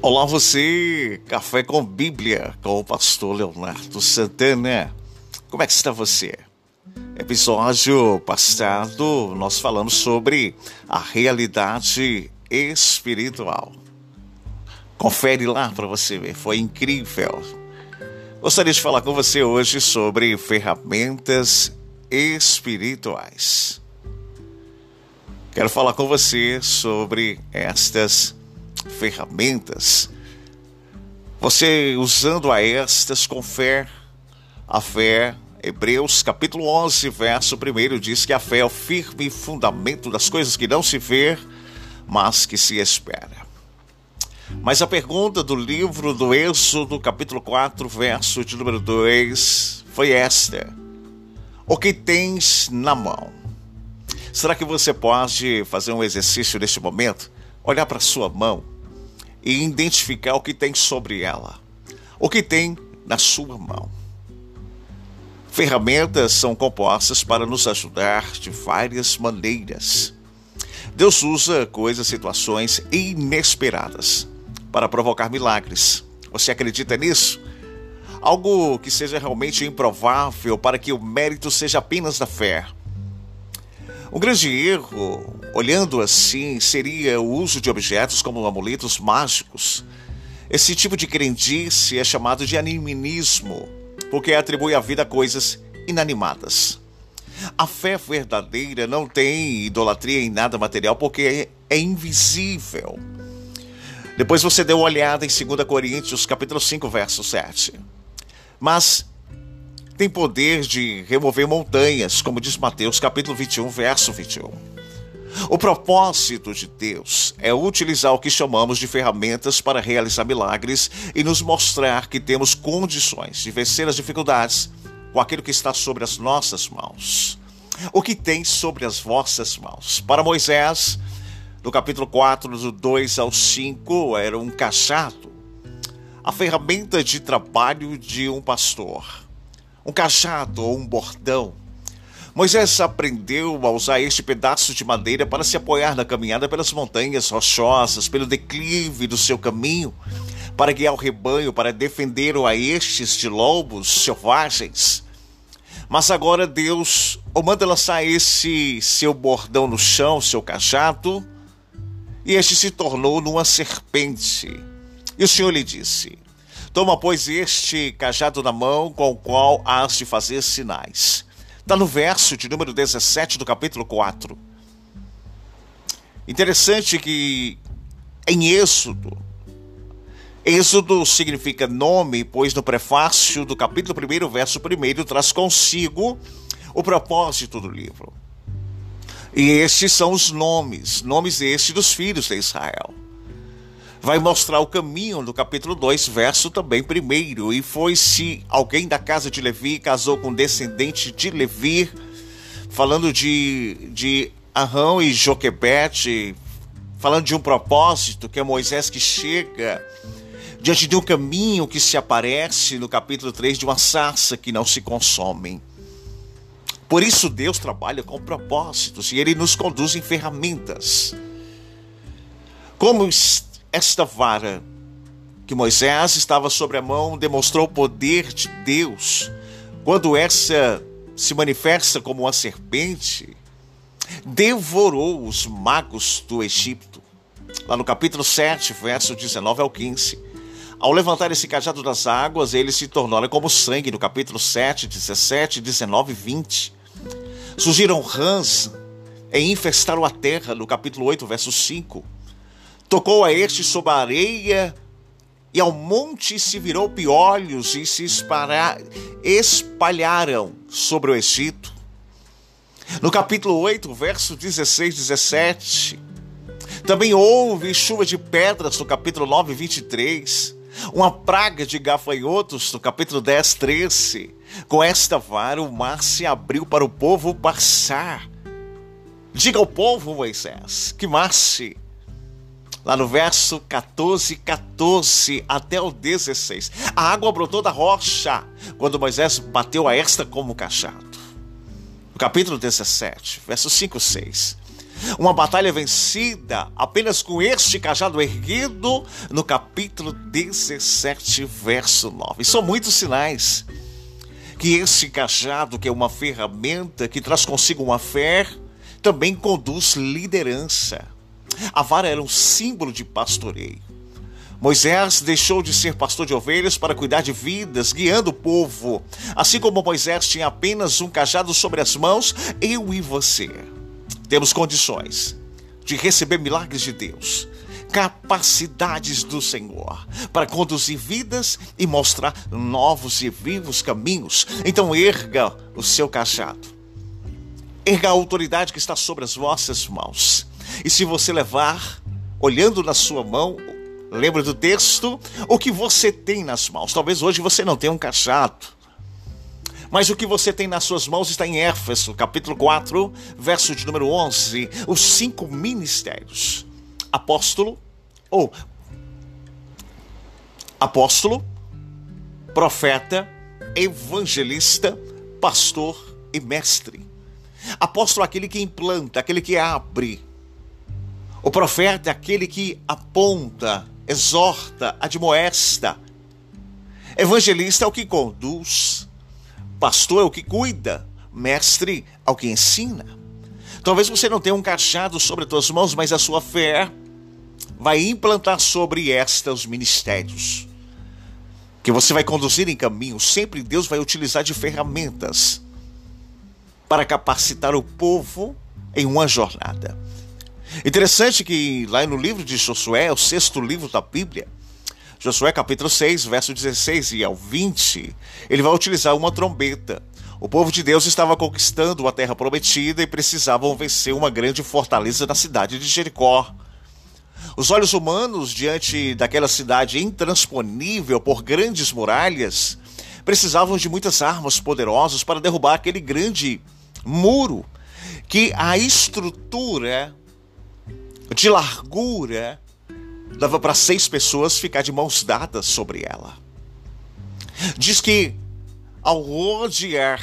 Olá você, Café com Bíblia, com o pastor Leonardo Santana. Como é que está você? Episódio passado, nós falamos sobre a realidade espiritual. Confere lá para você ver, foi incrível. Gostaria de falar com você hoje sobre ferramentas espirituais. Quero falar com você sobre estas ferramentas. Você usando a estas com fé. A fé, Hebreus capítulo 11, verso 1 diz que a fé é o firme fundamento das coisas que não se vê, mas que se espera. Mas a pergunta do livro do Êxodo, capítulo 4, verso de número 2, foi esta: o que tens na mão? Será que você pode fazer um exercício neste momento? Olhar para a sua mão e identificar o que tem sobre ela. O que tem na sua mão. Ferramentas são compostas para nos ajudar de várias maneiras. Deus usa coisas, situações inesperadas para provocar milagres. Você acredita nisso? Algo que seja realmente improvável para que o mérito seja apenas da fé. Um grande erro, olhando assim, seria o uso de objetos como amuletos mágicos. Esse tipo de crendice é chamado de animismo, porque atribui a vida a coisas inanimadas. A fé verdadeira não tem idolatria em nada material, porque é invisível. Depois você dê uma olhada em 2 Coríntios, capítulo 5, verso 7. Mas tem poder de remover montanhas, como diz Mateus, capítulo 21, verso 21. O propósito de Deus é utilizar o que chamamos de ferramentas para realizar milagres e nos mostrar que temos condições de vencer as dificuldades com aquilo que está sobre as nossas mãos. O que tem sobre as vossas mãos? Para Moisés, no capítulo 4, do 2 ao 5, era um cajado, a ferramenta de trabalho de um pastor. Um cajado ou um bordão. Moisés aprendeu a usar este pedaço de madeira para se apoiar na caminhada pelas montanhas rochosas, pelo declive do seu caminho, para guiar o rebanho, para defender a estes de lobos selvagens. Mas agora Deus o manda lançar esse seu bordão no chão, seu cajado, e este se tornou numa serpente. E o Senhor lhe disse: toma, pois, este cajado na mão, com o qual has de fazer sinais. Está no verso de número 17 do capítulo 4. Interessante que em Êxodo significa nome, pois no prefácio do capítulo 1, verso 1, traz consigo o propósito do livro. E estes são os nomes estes dos filhos de Israel. Vai mostrar o caminho no capítulo 2, verso também 1. E foi-se alguém da casa de Levi, casou com um descendente de Levi, falando de Arão e Joquebede, falando de um propósito, que é Moisés que chega diante de um caminho que se aparece no capítulo 3, de uma sarça que não se consome. Por isso Deus trabalha com propósitos e Ele nos conduz em ferramentas. Como esta vara que Moisés estava sobre a mão demonstrou o poder de Deus. Quando essa se manifesta como uma serpente, devorou os magos do Egito. Lá no capítulo 7, verso 19 ao 15. Ao levantar esse cajado das águas, ele se tornou como sangue, no capítulo 7, 17, 19 e 20. Surgiram rãs e infestaram a terra, no capítulo 8, verso 5. Tocou a este sobre a areia, e ao monte se virou piolhos, e se espalharam sobre o Egito. No capítulo 8, verso 16 e 17, também houve chuva de pedras, no capítulo 9, 23. Uma praga de gafanhotos, no capítulo 10, 13. Com esta vara o mar se abriu para o povo passar. Diga ao povo, Moisés, que marche. Lá no verso 14 até o 16. A água brotou da rocha quando Moisés bateu a esta como cajado. No capítulo 17, versos 5 e 6. Uma batalha vencida apenas com este cajado erguido no capítulo 17, verso 9. E são muitos sinais que esse cajado, que é uma ferramenta que traz consigo uma fé, também conduz liderança. A vara era um símbolo de pastoreio. Moisés deixou de ser pastor de ovelhas para cuidar de vidas, guiando o povo. Assim como Moisés tinha apenas um cajado sobre as mãos, eu e você temos condições de receber milagres de Deus, capacidades do Senhor para conduzir vidas e mostrar novos e vivos caminhos. Então erga o seu cajado, erga a autoridade que está sobre as vossas mãos. E se você levar, olhando na sua mão, lembra do texto, o que você tem nas mãos. Talvez hoje você não tenha um cajado, mas o que você tem nas suas mãos está em Éfeso, capítulo 4, verso de número 11. Os 5 ministérios. Apóstolo, profeta, evangelista, pastor e mestre. Apóstolo é aquele que implanta, aquele que abre. O profeta é aquele que aponta, exorta, admoesta. Evangelista é o que conduz. Pastor é o que cuida. Mestre é o que ensina. Talvez você não tenha um cajado sobre as tuas mãos, mas a sua fé vai implantar sobre os ministérios que você vai conduzir em caminho. Sempre Deus vai utilizar de ferramentas para capacitar o povo em uma jornada. Interessante que lá no livro de Josué, o 6º livro da Bíblia, Josué capítulo 6, verso 16 e ao 20, ele vai utilizar uma trombeta. O povo de Deus estava conquistando a terra prometida e precisavam vencer uma grande fortaleza na cidade de Jericó. Os olhos humanos, diante daquela cidade intransponível por grandes muralhas, precisavam de muitas armas poderosas para derrubar aquele grande muro, que a estrutura de largura dava para 6 pessoas ficar de mãos dadas sobre ela. Diz que ao rodear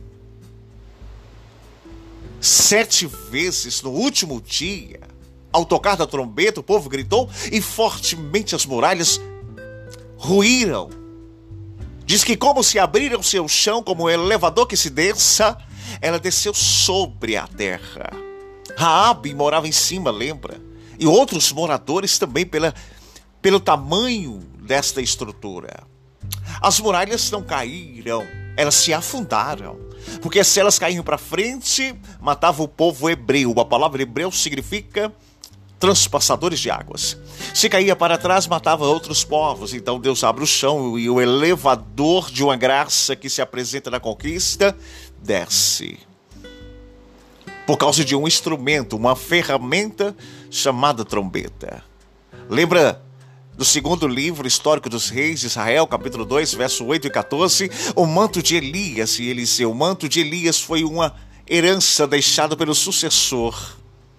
7 vezes no último dia, ao tocar da trombeta, o povo gritou e fortemente as muralhas ruíram. Diz que como se abriram seu chão, como um elevador que se desça, ela desceu sobre a terra. Raabe morava em cima, lembra? E outros moradores também pelo tamanho desta estrutura. As muralhas não caíram, elas se afundaram. Porque se elas caíam para frente, matava o povo hebreu. A palavra hebreu significa transpassadores de águas. Se caía para trás, matava outros povos. Então Deus abre o chão e o elevador de uma graça que se apresenta na conquista desce. Por causa de um instrumento, uma ferramenta chamada trombeta. Lembra do 2º livro histórico dos reis de Israel, capítulo 2, verso 8 e 14, o manto de Elias e Eliseu. O manto de Elias foi uma herança deixada pelo sucessor.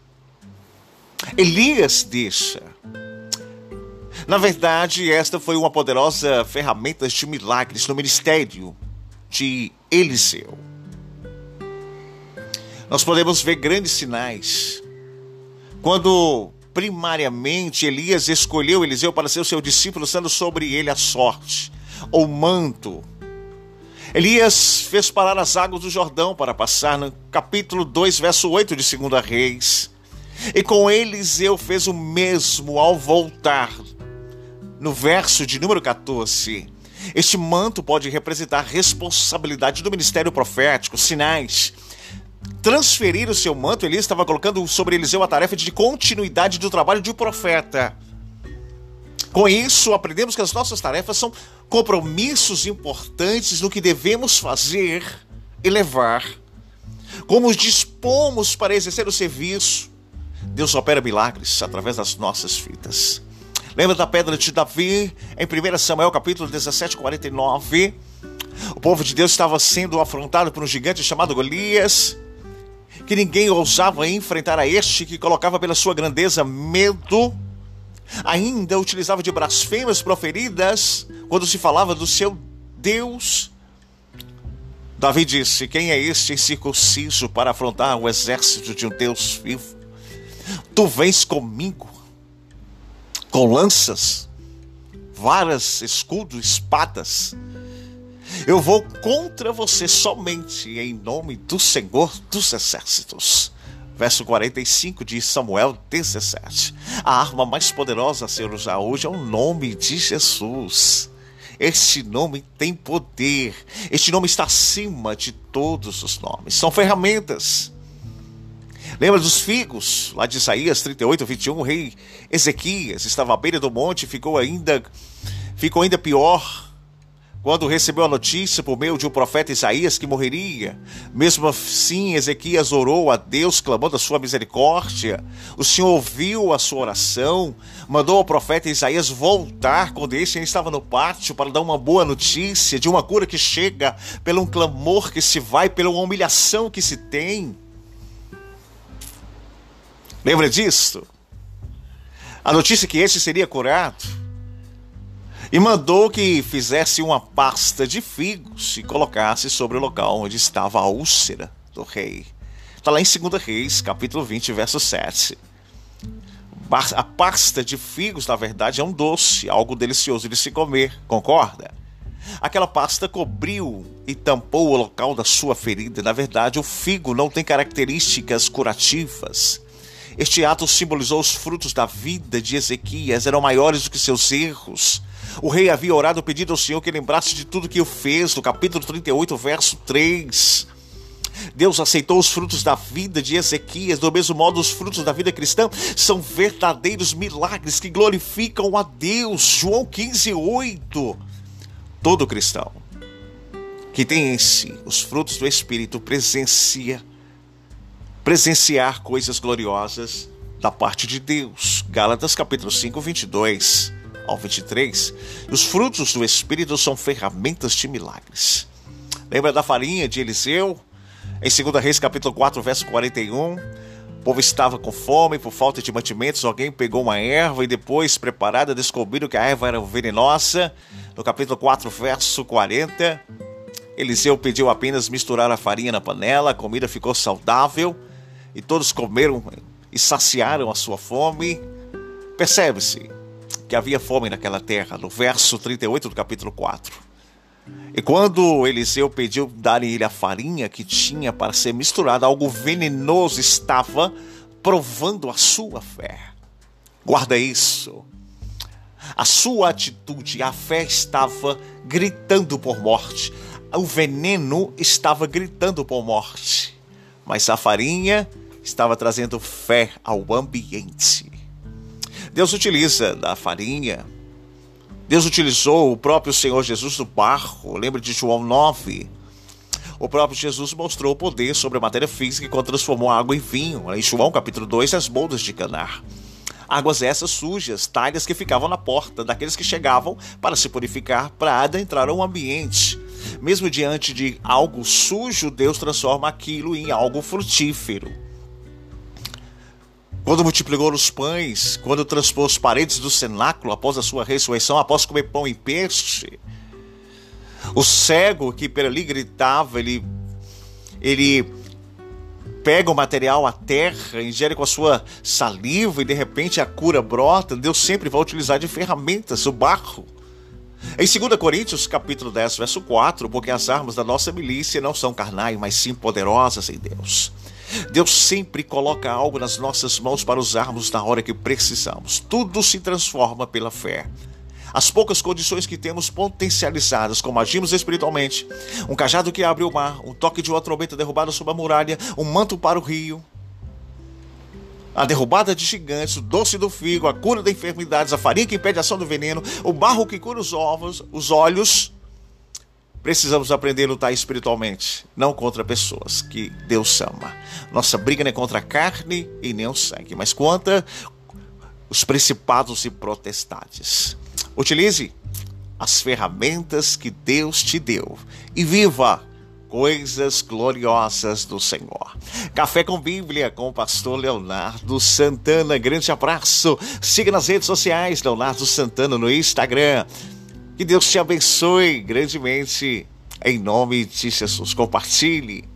Elias deixa. Na verdade, esta foi uma poderosa ferramenta de milagres no ministério de Eliseu. Nós podemos ver grandes sinais. Quando, primariamente, Elias escolheu Eliseu para ser o seu discípulo, sendo sobre ele a sorte, ou manto. Elias fez parar as águas do Jordão para passar no capítulo 2, verso 8 de 2 Reis. E com Eliseu fez o mesmo ao voltar. No verso de número 14, este manto pode representar a responsabilidade do ministério profético, sinais. Transferir o seu manto, Elias estava colocando sobre Eliseu a tarefa de continuidade do trabalho de um profeta. Com isso, aprendemos que as nossas tarefas são compromissos importantes no que devemos fazer e levar. Como nos dispomos para exercer o serviço, Deus opera milagres através das nossas vidas. Lembra da pedra de Davi, em 1 Samuel capítulo 17, 49? O povo de Deus estava sendo afrontado por um gigante chamado Golias, que ninguém ousava enfrentar a este que colocava pela sua grandeza medo. Ainda utilizava de blasfêmias proferidas quando se falava do seu Deus. Davi disse: quem é este incircunciso para afrontar o exército de um Deus vivo? Tu vens comigo, com lanças, varas, escudo, espadas. Eu vou contra você somente em nome do Senhor dos Exércitos. Verso 45 de Samuel 17. A arma mais poderosa a ser usada hoje é o nome de Jesus. Este nome tem poder. Este nome está acima de todos os nomes. São ferramentas. Lembra dos figos? Lá de Isaías 38, 21, o rei Ezequias estava à beira do monte e ficou ainda pior quando recebeu a notícia por meio de um profeta Isaías que morreria. Mesmo assim, Ezequias orou a Deus, clamando a sua misericórdia. O Senhor ouviu a sua oração, mandou ao profeta Isaías voltar quando este estava no pátio para dar uma boa notícia de uma cura que chega pelo um clamor que se vai, pela humilhação que se tem. Lembra disso? A notícia que este seria curado. E mandou que fizesse uma pasta de figos e colocasse sobre o local onde estava a úlcera do rei. Está lá em 2 Reis, capítulo 20, verso 7. A pasta de figos, na verdade, é um doce, algo delicioso de se comer, concorda? Aquela pasta cobriu e tampou o local da sua ferida. Na verdade, o figo não tem características curativas. Este ato simbolizou os frutos da vida de Ezequias, eram maiores do que seus erros. O rei havia orado pedindo ao Senhor que lembrasse de tudo que o fez, no capítulo 38, verso 3. Deus aceitou os frutos da vida de Ezequias, do mesmo modo os frutos da vida cristã são verdadeiros milagres que glorificam a Deus. João 15, 8. Todo cristão que tem em si os frutos do Espírito presenciar coisas gloriosas da parte de Deus. Gálatas capítulo 5, 22 ao 23. Os frutos do Espírito são ferramentas de milagres. Lembra da farinha de Eliseu? Em 2 Reis capítulo 4, verso 41. O povo estava com fome, por falta de mantimentos, alguém pegou uma erva e depois preparada descobriram que a erva era venenosa. No capítulo 4, verso 40, Eliseu pediu apenas misturar a farinha na panela, a comida ficou saudável e todos comeram e saciaram a sua fome. Percebe-se que havia fome naquela terra, no verso 38 do capítulo 4. E quando Eliseu pediu darem ele a farinha que tinha para ser misturada, algo venenoso estava provando a sua fé. Guarda isso. A sua atitude, a fé estava gritando por morte. O veneno estava gritando por morte. Mas a farinha estava trazendo fé ao ambiente. Deus utiliza da farinha. Deus utilizou o próprio Senhor Jesus do barro. Lembra de João 9? O próprio Jesus mostrou o poder sobre a matéria física quando transformou a água em vinho. Em João capítulo 2, as bodas de Caná. Águas essas sujas, talhas que ficavam na porta daqueles que chegavam para se purificar, para adentrar ao ambiente. Mesmo diante de algo sujo, Deus transforma aquilo em algo frutífero. Quando multiplicou os pães, quando transpôs as paredes do cenáculo após a sua ressurreição, após comer pão e peixe, o cego que por ali gritava, ele pega o material, a terra, ingere com a sua saliva e de repente a cura brota. Deus sempre vai utilizar de ferramentas, o barro. Em 2 Coríntios, capítulo 10, verso 4, porque as armas da nossa milícia não são carnais, mas sim poderosas em Deus. Deus sempre coloca algo nas nossas mãos para usarmos na hora que precisamos. Tudo se transforma pela fé. As poucas condições que temos potencializadas, como agimos espiritualmente, um cajado que abre o mar, um toque de uma trombeta derrubada sobre a muralha, um manto para o rio, a derrubada de gigantes, o doce do figo, a cura das enfermidades, a farinha que impede a ação do veneno, o barro que cura os olhos. Precisamos aprender a lutar espiritualmente, não contra pessoas que Deus ama. Nossa briga não é contra a carne e nem o sangue, mas contra os principados e potestades. Utilize as ferramentas que Deus te deu e viva coisas gloriosas do Senhor. Café com Bíblia com o pastor Leonardo Santana. Grande abraço. Siga nas redes sociais, Leonardo Santana no Instagram. Que Deus te abençoe grandemente, em nome de Jesus. Compartilhe.